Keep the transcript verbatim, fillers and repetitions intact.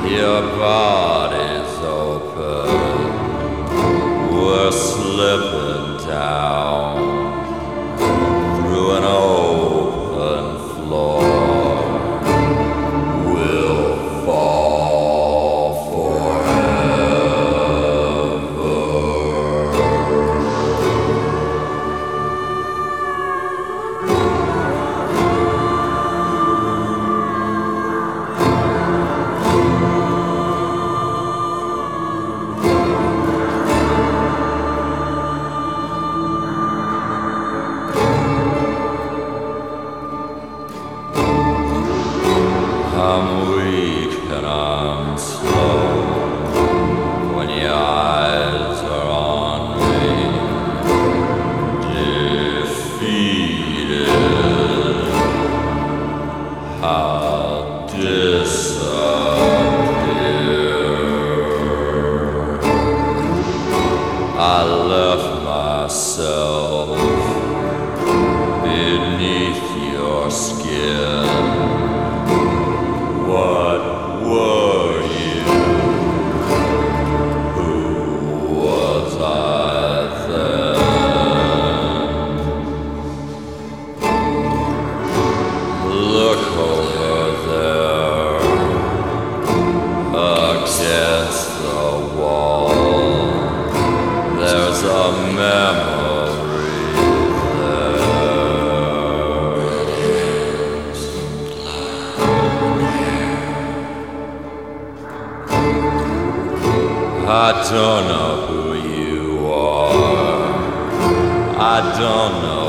Your body's open. We're slipping down through an open floor. We'll fall forever. I'm weak and I'm slow when your eyes are on me, defeated. I'll disappear. I left myself beneath your skin. What were you? Who was I then? Look over there against the wall. There's a memory there. I don't know who you are. I don't know